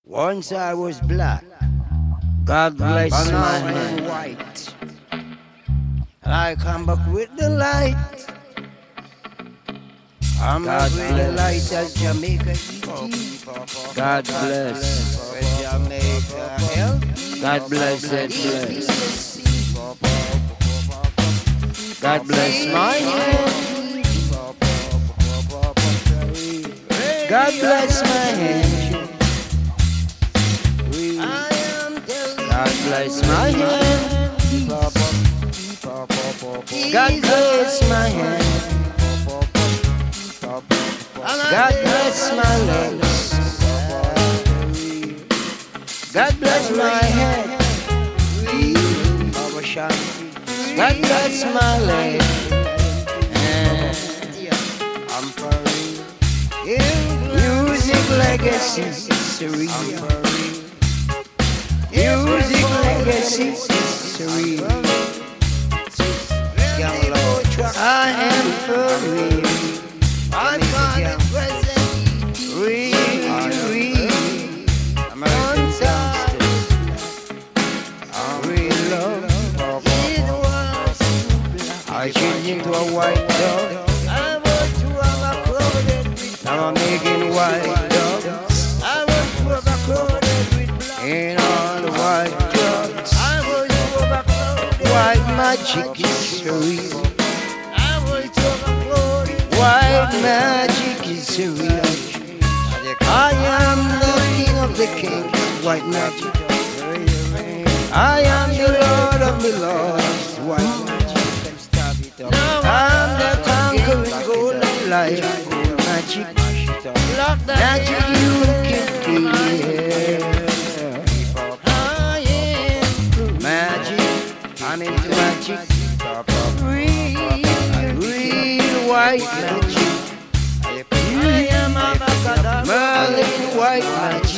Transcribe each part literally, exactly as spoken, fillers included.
Once I was black, God bless But now my I'm hand. white. And I come back with the light. I'm God back with the bless. light as Jamaica E T. God bless. With Jamaica help. God bless and bless. God bless my hand. God bless my hand. God bless my hand. God bless my hand. God bless my legs. God bless my head. God bless my legs. I'm for real. Music legacy. I'm for real. Music legacy. I am for real. I'm for the present. Real, real. American gangsters. Real love. I changed into a white dog. I want to have a crowded with Now I'm making white dogs. I want to have a crowded with black. In all the white drugs. I want to have a crowded White magic is real. I want to have a crowded White magic is real. I am the king of the kings. White magic. I am the lord of the lords. White magic. I'm the conquering golden lion. Magic. Magic you can feel. Magic. I'm into magic. Real, real white magic. I am a Macadam. Merlin white magic.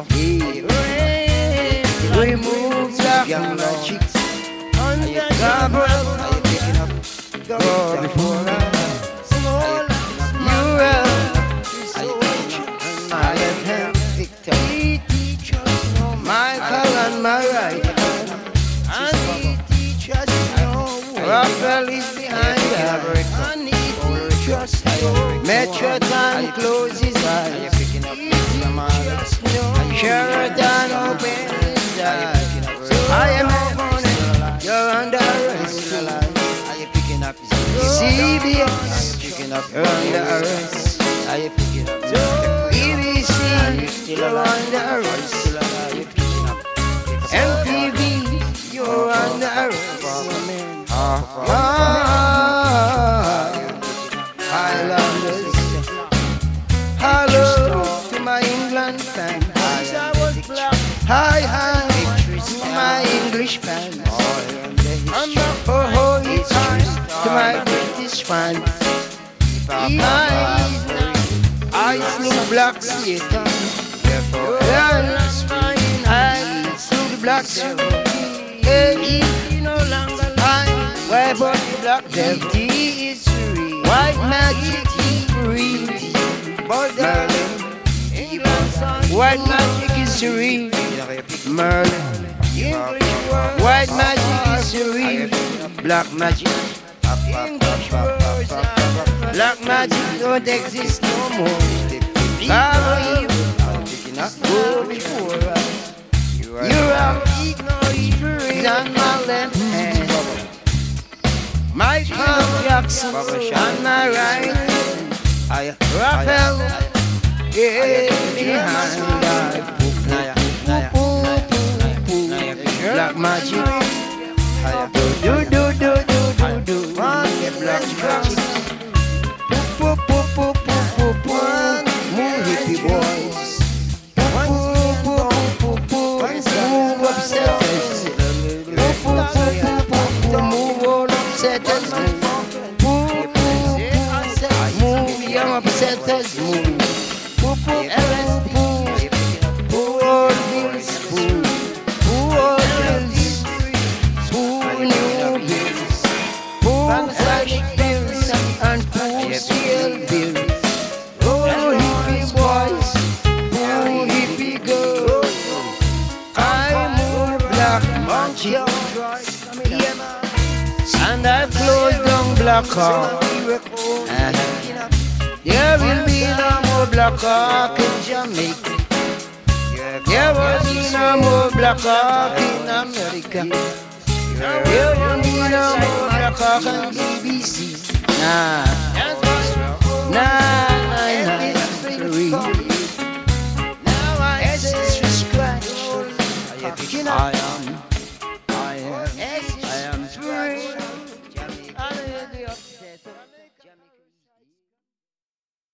Remove black magic. Gabriel, go before us. You will. I am him. Victor. Michael and my right hand. Raphael is behind her. Metroton close his eyes. Sheridan open his eyes. I am opponent, you're under arrest. C B S, you're under arrest. B B C, you're under arrest. M T V, you're under arrest. Ah, Highlanders. Hello to my England fans. Hi, hi to my English fans. Oh, oh, it's to my British fans. I, I slew black Satan. I slew the black Satan. Hey, I, why but the black devil is real. White magic is real. Merlin. White magic is real. Merlin. White magic is real. Black magic. Black magic don't exist no more. Power evil. Go before us. You are ignorant on my left hand. Michael Jackson on my right hand. Raphael get behind us. Black magic. Do do do do do do. Black magic. Poo poo poo poo poo poo. Move hippie boys. Poo poo poo poo poo. Move upstairs. Poo poo poo poo poo. Move all upstairs. Poo poo poo. Move young upstairs. Move. Poo poo poo poo. Poo all bills. Poo. Poo all bills. magic. And I closed down Black Hawk. Uh-huh. There will be no more Black Hawk in Jamaica. There will be no more Black Hawk in America. There will be no more Black Hawk on B B C. Nah, nah.